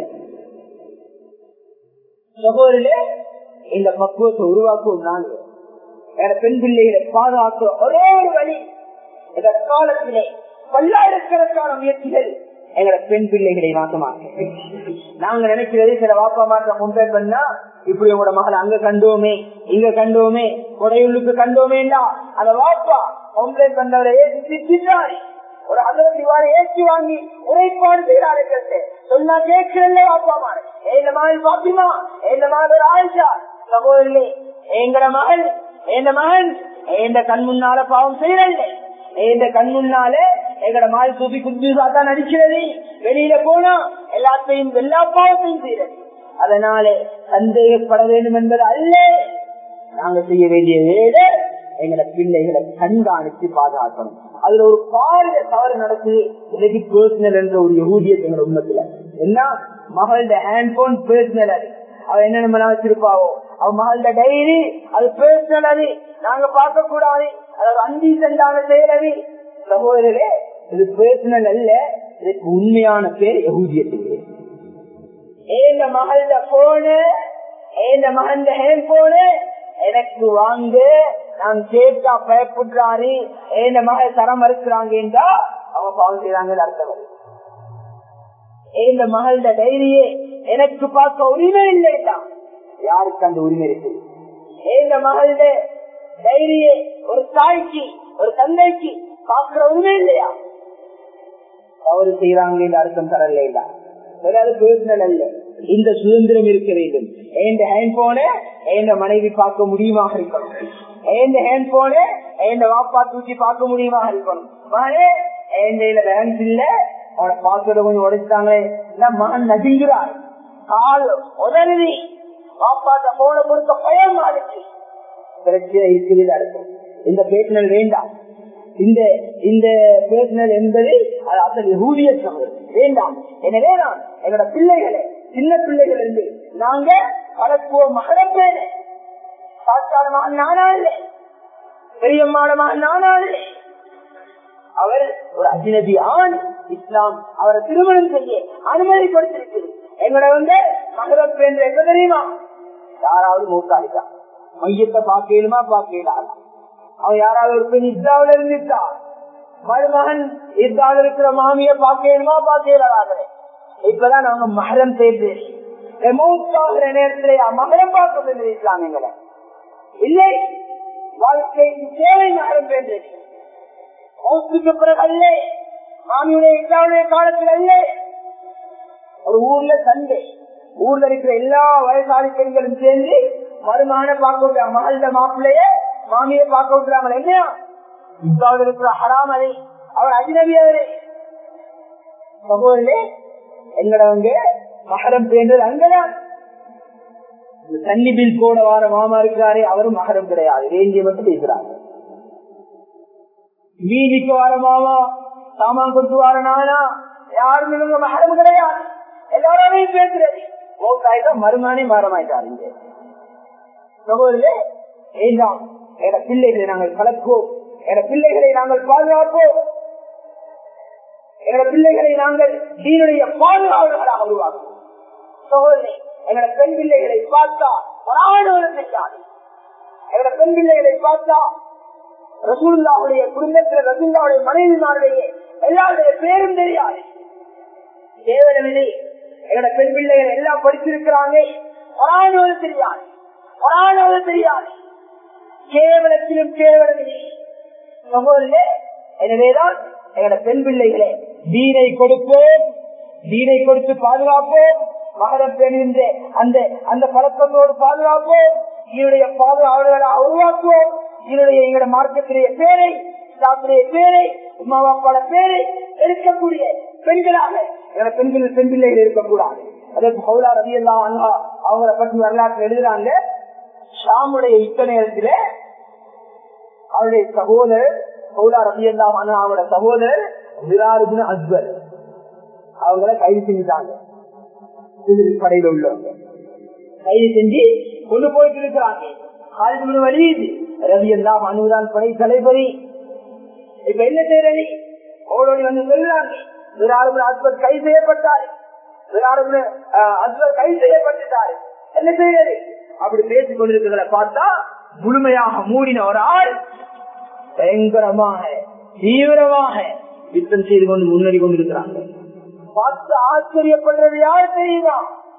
சகோதரிலே இந்த பக்குவத்தை உருவாக்குவோம். நாங்கள் வேற பெண் பிள்ளைகளை பாதுகாக்க ஒரே ஒரு வழி. இந்த காலத்திலே பல்லாயிரக்கணக்கான முயற்சிகள் எங்களோட பெண் பிள்ளைகளை நாசமாக்க. நாங்க நினைக்கிறது சில வாப்பா மாற்ற முன்பே பண்ணா இப்படி உங்களோட மகள் அங்க கண்டோமே இங்க கண்டோமே கொடையுள்ளுக்கு கண்டோமேண்டா அந்த வாப்பா கம்ப்ளைண்ட் பண்றவரை திட்டாரு. ஒரு அதிர்வாரை ஏற்றி வாங்கி உரைப்பாடு செய்யறார்கள். சொன்னா கேட்கல வாப்பா மாறு எந்த மகள் பாத்திமா எந்த மகள் ஆயிஷா. சகோதரிலே எங்கட மகள் எந்த மகன் எந்த கண் முன்னால பாவம் செய்யறல்ல. எந்த கண் முன்னாலே எங்கட மகள் சூப்பி குஜூசாத்தான் நடிக்கிறது. வெளியில போனா எல்லாத்தையும் எல்லா பாவத்தையும் செய்யறது. அதனாலே சந்தேகப்பட வேண்டும் என்பது அல்ல. நாங்க செய்ய வேண்டிய வேலை எங்கட பிள்ளைகளை கண்காணித்து பாதுகாக்கணும். அதுல ஒரு பாரிய தவறு நடக்குது. இன்னைக்கு பர்சனல் என்ற ஒரு யகூதியத்தை எங்க உண்மத்துல என்ன மகளோட ஹேண்ட்போன் பர்சனல். அது அவ என்ன நம்ம வச்சிருப்பாவோ அவ மகளோட டைரி அது பர்சனல். அது நாங்க பார்க்க கூடாது. அதாவது அன்டீசென்டான செயலது. சகோதரரே இது பர்சனல் அல்ல. இதுக்கு உண்மையான பேர் யகூதியத்துக்கு. ஏந்த மகளோட போனு ஏந்த மகன் ஹேண்ட்போனு எனக்கு வாங்க நான் கேட்டா பயப்படுறாரு. ஏந்த மகள் தரம் மறுக்கிறாங்கன்றா அவங்க பாவம் செய்யறாங்க அர்த்தம். இந்த மகளோட தைரியே எனக்கு பார்க்க உரிமை இல்லைதான். யாருக்கு அந்த உரிமை இருக்கு? இந்த மகளோட தைரியே ஒரு தாய்க்கு ஒரு தந்தைக்கு பார்க்கிற உரிமை இல்லையா? அவரு செய்யறாங்க அர்த்தம் தரல. பேர்சனல் அல்ல. இந்த சுதந்திரம் இருக்க வேண்டும். எந்த ஹேண்ட்போன எந்த மனைவி பார்க்க முடியுமாக இருக்கணும். எந்த ஹேண்ட்போன எந்த வாப்பா தூக்கி பார்க்க முடியுமாக இருக்கணும். மகனே எந்த பேங்க் இல்ல அவனை பாஸ்வேர்ட கொஞ்சம் உடைச்சிட்டாங்களே மகன் நசுங்கிறார். கால் உதறி வாப்பாட்ட போன பொறுத்த பயம் ஆடுச்சு. பிரச்சனை இருக்கிறது அர்த்தம். இந்த பேசினல் வேண்டாம். இந்த பேசினல் என்பது அசல் யகூதியத்தம் வேண்டாம். எனவே நான் எங்களோட பிள்ளைகளை சின்ன பிள்ளைகள் இருந்து நாங்க வளர்க்குவோம். மகனம் பேரு சாத்தான மகன் நானா இல்லை, பெரியம்மான மகன் நானா இல்லை. அவர் ஒரு அஜ்னபி ஆண். இஸ்லாம் அவரை திருமணம் செய்ய அனுமதி கொடுத்திருக்கு. எங்களோட மகரம் பேர் எப்ப தெரியுமா? யாராவது மூத்தாளிக்கா மையத்தை பார்க்கலுமா பார்க்கலாம். அவன் யாராவது ஒரு பெண் இஸ்லாவில இருந்துட்டா மருமகன் இஸ்லாவில் இருக்கிற மாமிய பார்க்கலுமா பார்க்கலாத. இப்பதான் நாங்க மகரம் தேர்ந்து மூத்தாகிற நேரத்திலே மகரம் பார்க்க இஸ்லாம் எங்களை இல்லை. வாழ்க்கைக்கு தேவை மகரம் தேர்ந்து மௌத்துக்கு பிறகு அல்ல, மாமியுடைய இஸ்லாமுடைய காலத்தில் அல்ல. ஒரு ஊர்ல சண்டை, ஊர்ல இருக்கிற எல்லா வயசாளி பெண்களும் சேர்ந்து மருமான பார்க்க விடுறாங்க. மகள மாப்பிள்ளைய மாமியை பார்க்க விட்டுறாங்க. இல்லையா இஸ்லாமில் இருக்கிற ஹராம் அதை அவர் அஜ்னபி. அவரு சகோதரே எங்களவங்க மகரம் பேர்ந்தது அங்கதான். தண்ணி பில் போட வார மாமா இருக்கிறாரே அவரும் மகரம் கிடையாது. வேண்டிய மட்டும் பேசுறாங்க. வீதிக்கு வார மாமா சாமான் கொடுத்து வார நானா யாரும் இவங்க மகரம் கிடையாது. எல்லாரோடையும் பேசுறது ஓக்காய்தான் மருமானே மரமாயிட்டாரு. சகோதரே வேண்டாம். என பிள்ளைகளை நாங்கள் கலக்குவோம். என பிள்ளைகளை நாங்கள் பாதுகாப்போம். என பிள்ளைகளை நாங்கள் தீனுடைய பாதுகாவலர்களாக உருவாக்குவோம். சகோதரே எங்களோட பெண் பிள்ளைகளை பார்த்தா பராணவரம் செய்யாது. எங்களோட பெண் பிள்ளைகளை பார்த்தா ரசூலுல்லாஹுடைய குடும்பத்தில் ரசூலுல்லாஹுடைய மனைவிமாருடைய எல்லாருடைய பேரும் தெரியாது. கேவலமில்லை. எங்களோட பெண் பிள்ளைகள் எல்லாம் படிச்சிருக்கிறாங்க. பராணவரம் தெரியாது. பராணவரம் தெரியாது. கேவலத்திலும் கேவலமில்லை. சகோதரே எனவேதான் எங்களோட பெண் பிள்ளைகளே தீனை கொடுப்போம். தீனை கொடுத்து பாதுகாப்போம். மகரம் பெறுகின்ற அந்த பழக்கத்தோடு பாதுகாப்போம். இதனுடைய பாதுகாவலர்களை உருவாக்குவோம். இதனுடைய எங்களோட மார்க்கத்திலேயே பேரை சாத்திரைய பேரை உமாவாப்பாட பேரை எடுக்கக்கூடிய பெண்களாக எங்களோட பெண் பிள்ளைகள் இருக்கக்கூடாது. அதற்கு ஹவுலா ரலியல்லாஹு அன்ஹா அவங்கள பற்றி வரலாற்று எழுதுறாங்க. ஷாமுடைய யுத்த நேரத்தில அவருடைய சகோதரர் ஹவுலா ரலியல்லாஹு அன்ஹா அவங்களோட சகோதரர் ஜிரார் இப்னு அஸ்வத் அவங்கள கைது செஞ்சுட்டாங்க. படையில உள்ளவங்க கைது செஞ்சு கொண்டு போயிட்டு இருக்கிறாங்க. காலித் இப்னு வலீத் ரலியல்லாஹு அன்ஹு தான் படை தளபதி. இப்ப என்ன செய்யறது? ஓடோடி வந்து சொல்றாங்க, ஜிரார் இப்னு அஸ்வத் கைது செய்யப்பட்டாரு, ஜிரார் இப்னு அஸ்வத் கைது செய்யப்பட்டுட்டாரு, என்ன செய்யறது? அப்படி பேசிக் கொண்டிருக்கிறத பார்த்தா முழுமையாக மூடின ஒரு ஆள் பயங்கரமாக தீவிரமாக யுத்தம் செய்து கொண்டு முன்னேறி கொண்டிருக்கிறாங்க. பார்த்து ஆச்சரியப்படுறது யார் தெரியுமா?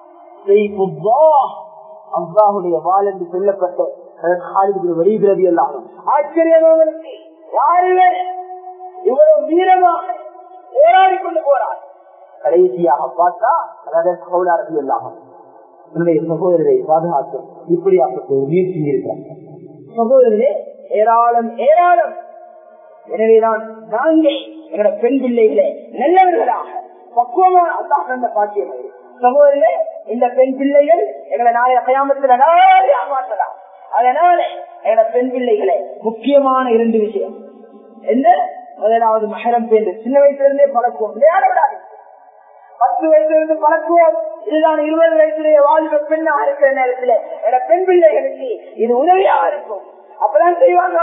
அல்லாஹுடைய வாள் என்று சொல்லப்பட்ட வலிகிறது எல்லாம் ஆச்சரியமானவருக்கு யாருமே இவ்வளவு வீரமாக போராடி கொண்டு போறார். கடைசியாக பார்த்தா அதாவது எல்லாம் என்னுடைய சகோதரரை பாதுகாக்க இப்படியாப்பட்ட ஒரு முயற்சி இருக்கிறாங்க. சகோதரர்களே ஏராளம் ஏராளம். எனவேதான் நாங்கள் எங்களோட பெண் பிள்ளைகளே நல்லவர்களாக பக்குவமான அல்லாஹ் தந்த பாக்கியம். சகோதரர்களே இந்த பெண் பிள்ளைகள் எங்களை நாளைய கயாமத்தில் ஏமாற்றலாம். அதனால எங்களோட பெண் பிள்ளைகளே முக்கியமான 2 விஷயம் என்ன? முதலாவது மஹரம் பேர் சின்ன வயசுல பழக்குவோம், விளையாட விடாது. 10 வயசுல பழக்குவோம். இதுதான் 20 வயசுலேயே வாழ்வு பெண்ணாக இருக்கிற நேரத்தில் என்னோட பெண் பிள்ளைகளுக்கு இது உதவியாக இருக்கும். அப்பதான் செய்வாங்க,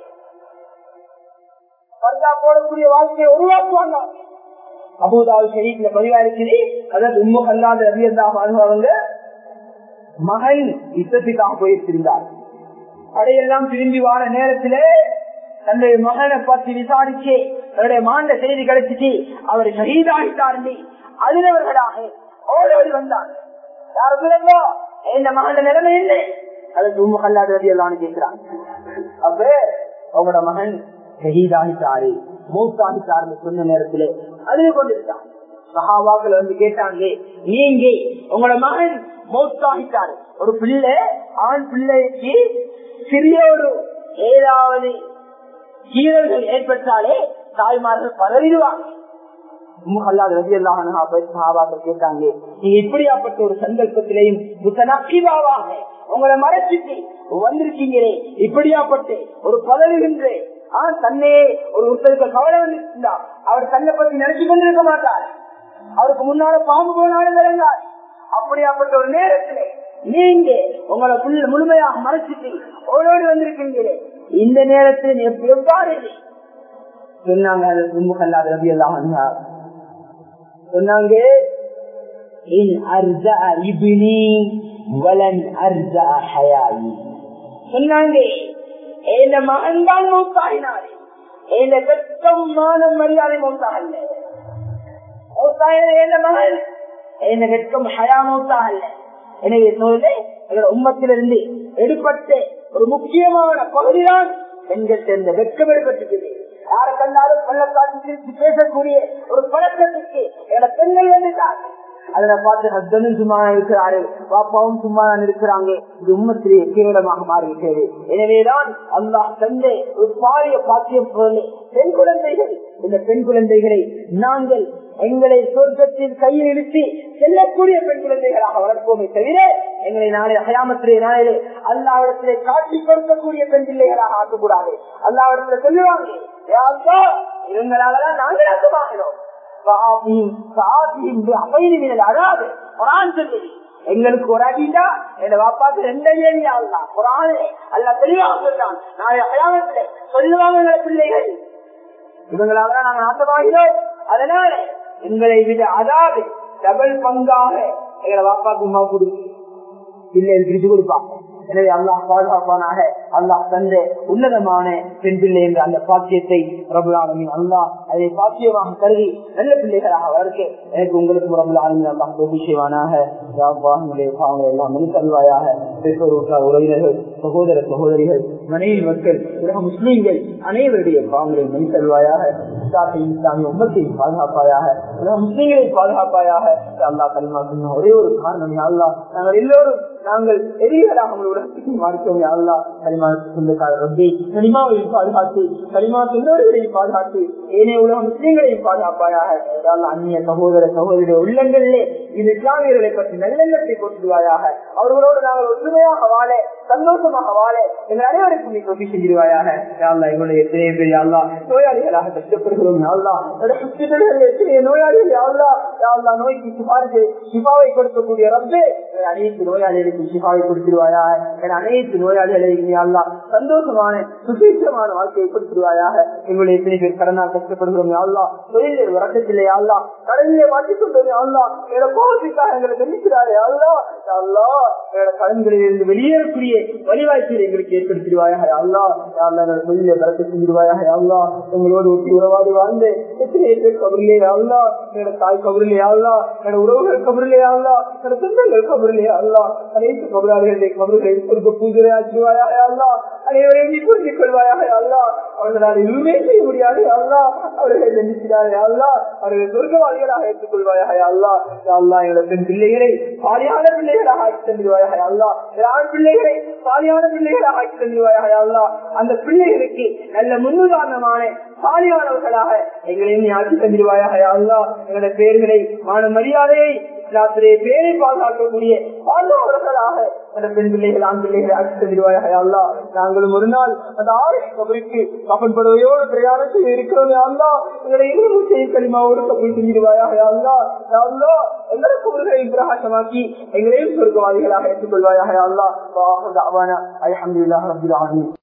போடக்கூடிய வாழ்க்கையை உருவாக்குவாங்க. அபூதாவுல் ஷரீஃப்ல பதிவா இருக்குது. அதாவது உம்மு ஹல்லாத் ரலியல்லாஹு அன்ஹா அவங்க மகன் யுத்தத்துக்காக போயிருந்தார். அடையெல்லாம் திரும்பி வார நேரத்திலே தன்னுடைய மகனை பற்றி விசாரிச்சு அவருடைய மாண்ட செய்தி கிடைச்சிட்டு அவர் ஷஹீதாகிட்டார். அதிரவர்களாக ஓடோடி வந்தார். யார் சொல்லோ இந்த மகன் நிலைமை இல்லை. அது உம்மு ஹல்லாத் ரலியல்லாஹு கேட்கிறாங்க. அப்ப அவங்களோட மகன் ஷஹீதாகிட்டாரு மௌத்தாகிட்டாருன்னு சொன்ன நேரத்திலே அழுது கொண்டிருந்தார். சஹாபாக்கள் வந்து கேட்டாங்க, நீங்க உங்களோட மகன் மௌத்தாகிட்டாரு, ஒரு பிள்ளை ஆண் பிள்ளைக்கு சிறிய ஒரு ஏதாவது கீழல்கள் ஏற்பட்டாலே தாய்மார்கள் பதறிடுவாங்க. கேட்டாங்க, நீங்க இப்படியாப்பட்ட ஒரு சந்தர்ப்பத்திலையும் முத்தனக்கிபாவாக உங்களை மறைச்சிட்டு வந்திருக்கீங்களே, இப்படியாப்பட்ட ஒரு பதறுகின்ற தன்னையே ஒரு ஒருத்தருக்கு கவலை வந்துருந்தா அவர் தன்னை பத்தி நினைச்சு கொண்டிருக்க மாட்டார். அவருக்கு முன்னால பாம்பு போனாலும் விளங்கார். அப்படியாப்பட்ட ஒரு நேரத்திலே நீங்க உங்களை முழுமையாக மறைச்சிட்டு ஓடோடி வந்திருக்கீங்களே, இந்த நேரத்தில் எவ்வாறு சொன்னாங்க? சொன்னாங்க, சொன்னாங்க இந்த மகன் தான் மௌத்தாகினாரே, இந்த வெட்கம் மானம் மரியாதை மௌத்தாகல்ல. இந்த மகன் இந்த வெட்கம் ஹயா மௌத்தாகல்ல. எனவே சொல்ல உம்மத்திலிருந்து எடுப்பட்ட ஒரு முக்கியமான பகுதிதான் பெண்கள் சேர்ந்த வெட்கம் எடுப்பட்டிருக்கிறது. யாரை கண்டாலும் பள்ளக்காட்சி பேசக்கூடிய ஒரு பழக்கத்துக்கு என்னோட பெண்கள் வந்துட்டார். அதுல பார்த்து ஹஸ்பண்டும் சும்மா இருக்கிறாரு, பாப்பாவும் சும்மா இருக்கிறாங்க. இது உம்மத்திலே கேவலமாக மாறிவிட்டது. எனவேதான் அல்லாஹ் தந்த ஒரு பாரிய பாக்கியம் போல பெண் குழந்தைகள். இந்த பெண் குழந்தைகளை நாங்கள் எங்களை சொர்க்கத்தில் கையில் இழுத்து செல்லக்கூடிய பெண் குழந்தைகளாக வளர்ப்போமே தவிர எங்களை நாளை கயாமத்திலே நாளிலே அல்லாஹ்விடத்திலே காட்சி கொடுக்கக்கூடிய பெண் பிள்ளைகளாக ஆக்கக்கூடாது. அல்லாஹ்விடத்திலே சொல்லுவாங்க, இவங்களாலதான் நாங்கள் அர்த்தமாகிறோம். எங்களுக்கு ஒரு அடிண்டா என் வாப்பாக்கு 2 அடி ஆகலாம். குர்ஆனே அல்லாஹ் தெளிவாக சொல்றான், நாளை கயாமத்திலே சொல்லுவாங்க பிள்ளைகள் இவங்களாலதான் நாங்கள் நாசமாகிறோம். அதனால எங்களை விட அதாவது டபுள் பங்காக எங்களை வாப்பாக்கு உமா கொடுத்து பிள்ளைகள் பிரித்து கொடுப்பாங்க. எனவே அல்லாஹ் பாதுகாப்பானாக. அல்லாஹ் தந்த உன்னதமான பெண் பிள்ளை என்ற அந்த பாக்கியத்தை ரப்புல் ஆலமீன் அல்லாஹ் அதை பாக்கியமாக கருதி நல்ல பிள்ளைகளாக வளர்க்க எனக்கு உங்களுக்கு ரப்புல் ஆலமீன் அல்லாஹ் தௌஃபீக் செய்வானாக. யா அல்லாஹ் நம்முடைய பாவங்களை எல்லாம் மன்னித்தருள்வாயாக. பெற்றோர் உறவினர்கள் சகோதர சகோதரிகள், மனைவி மக்கள், உலக முஸ்லீம்கள் அனைவருடைய பாவங்களை மணி தருவாயாக. இஸ்லாமிய உம்மத்தையும் பாதுகாப்பாயாக, உலக முஸ்லீம்களை பாதுகாப்பாயாக. அல்லாஹ் கலிமா சொன்ன ஒரே ஒரு காரணம் யா அல்லாஹ், நாங்கள் எல்லோரும் நாங்கள் எதிரிகளாக உலகத்துக்கு மாறித்தோம் யா அல்லாஹ். கலிமா சொந்தக்காரர் ரப்பே, கலிமாவையும் பாதுகாத்து, கலிமா சொந்தவர்களையும் பாதுகாத்து, ஏனைய உலக முஸ்லீம்களையும் பாதுகாப்பாயாக. அந்நிய சகோதர சகோதரிய உள்ளங்களிலே இந்த இஸ்லாமியர்களை பற்றி நல்லெண்ணத்தை போட்டுடுவாயாக. அவர்களோடு நாங்கள் ஒற்றுமையாக வாழ, சந்தோஷமாக வாழ எங்கள் அனைவருக்கும் நீ உதவி செஞ்சிருவாயாக. எங்களுடைய எத்தனை பேர் யாழ்லா நோயாளிகளாக கஷ்டப்படுகிறோம் யாழ்லா, எத்தனை நோயாளிகள் யாழ்லா, யாழ்லா நோய்க்கு சிபாரிசு சிபாவை கொடுக்கக்கூடிய ரப்பே அனைத்து நோயாளிகளுக்கும் சிபாவை கொடுத்துருவாயாக. என அனைத்து நோயாளிகளையும் யாழ்லா சந்தோஷமான சுசீட்சமான வாழ்க்கையை கொடுத்துருவாயாக. எங்களுடைய எத்தனை பேர் கடனால் கஷ்டப்படுகிறோம் யாழ்லா, தொழிலில் வரக்கத்தில்லை யாழ்லா, கடலிலே மாற்றிக் கொண்டோம் யாழ்லா, எங்களோட கோபத்துக்காக எங்களை தெரிவிக்கிறாரே யாழ்லா, யாழ்லா எங்களோட கடன்களில் இருந்து வெளியேறக்கூடிய வழிவாய்ப்புகளை எங்களுக்கு ஏற்படுத்திடுவாயாக யாழ்லா. யாழ்லா எங்களோட தொழிலை பறக்க செஞ்சிருவாயாக யாழ்லா. எங்களோடு ஒட்டி உறவாடி வாழ்ந்து எத்தனை பேர் கபரிலே யாழ்லா, என்னோட தாய் கபரிலே யாழ்லா, என்னோட உறவுகள் கபரிலே யாழ்லா, என்னோட சொந்தங்கள் கபரிலே யாழ்லா, அனைத்து கபராளிகளுடைய கபர்களை கொடுக்க பூஜை ஆச்சுவாயாக யாழ்லா. அனைவரையும் நீ புரிந்து கொள்வாயாக யாழ்லா. அவர்களால் எதுவுமே செய்ய முடியாது யாழ்லா. அவர்களை நினைக்கிறார் யாழ்லா, அவர்களை சொர்க்கவாதிகளாக ஏற்றுக் கொள்வாயாக யாழ்லா. யாழ்லா எங்களோட பெண் பிள்ளைகளை பாலியான பிள்ளைகளாக ஆக்கி தந்துடுவாயாக யாழ்லா. ஆண் பிள்ளைகளை பாலியான பிள்ளைகளாக ஆக்கி தந்துடுவாயாக யாழ்லா. அந்த பிள்ளைகளுக்கு நல்ல முன்னுதாரணமான சாலியானவர்களாக எங்களையும் நீ ஆட்சி தந்திருவாயாக யாழ்லா. எங்களுடைய பெயர்களை மான மரியாதையை பேரை பாதுகாக்கக்கூடிய பாதுகாவலர்களாக பெண் பிள்ளைகள் ஆண் பிள்ளைகளை ஆட்சி தந்திருவாயாக யாழ்லா. நாங்களும் ஒரு நாள் அந்த ஆயுஷ் கபருக்கு கப்பல் படவையோடு பிரயாணத்தில் இருக்கிறோம் யாழ்லா. எங்களுடைய இருமுச்சை களிமாவோடு கப்பல் செஞ்சிருவாயாக யாழ்லா. யாழ்லா எங்களுடைய கபர்களையும் பிரகாசமாக்கி எங்களையும் சொர்க்கவாதிகளாக ஏற்றுக்கொள்வாயாக யாழ்லா. அல்ஹம்துலில்லாஹி ரப்பில் ஆலமீன்.